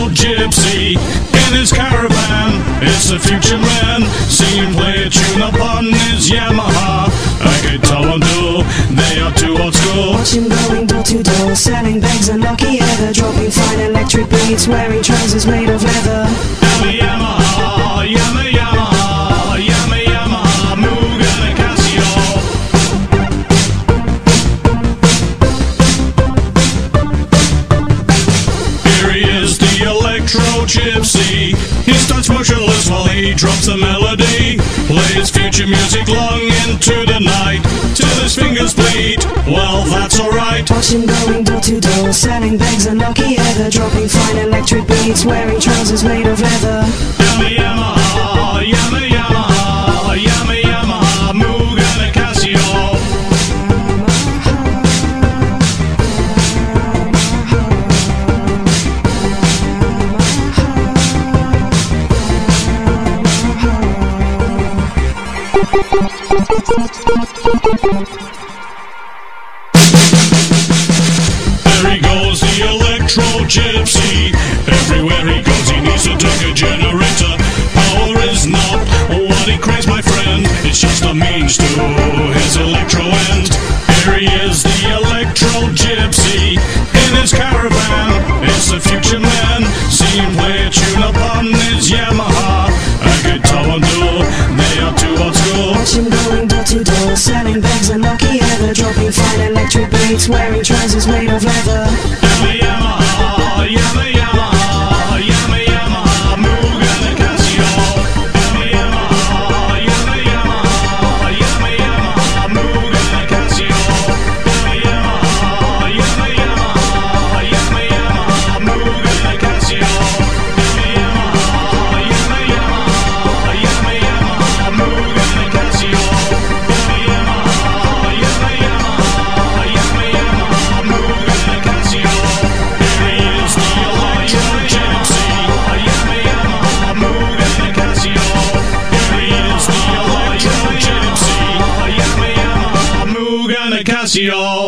gypsy in his caravan. It's the future man. See him play a tune upon his Yamaha. A guitar and duel, they are too old school. Watch him going door to door, selling bags and lucky ever, dropping fine electric beats, wearing trousers made of leather. Yamaha, Yamaha, Yamaha, Moog and a Casio. Here he is, the electro gypsy. He starts motionless while he drops the melody. Plays future music long into the night, till his fingers bleed. Well, that's alright. Watch him going door to door, selling bags and lucky ever, dropping fine electric beats, wearing trousers made of leather. Yamaha, Yamaha, Yamaha, Moog and a Casio. There he goes, the electro gypsy. Everywhere he goes, he needs to take a generator. Power is not what he craves, my friend. It's just a means to his electro end. Here he is, the electro gypsy in his caravan. It's the future man. See him play a tune upon his Yamaha. A guitar and duel, they are too old school. Watch him going door to door, selling bags and lucky ever, dropping fine electric beats, wearing trousers made of leather. Yamaha, Yamaha, Yamaha, Moog and a Casio. Yamaha, Yamaha, Yamaha, Moog and a Casio. Yamaha, Yamaha, Yamaha, Moog and a Casio. Yamaha, Yamaha, Yamaha, Moog and a Casio. Yamaha, Yamaha, Yamaha, Moog and a Casio. Here he is, the electro gypsy. Yamaha, Moog and a Casio. Here he is, the electro gypsy. Yamaha, Moog and a Casio.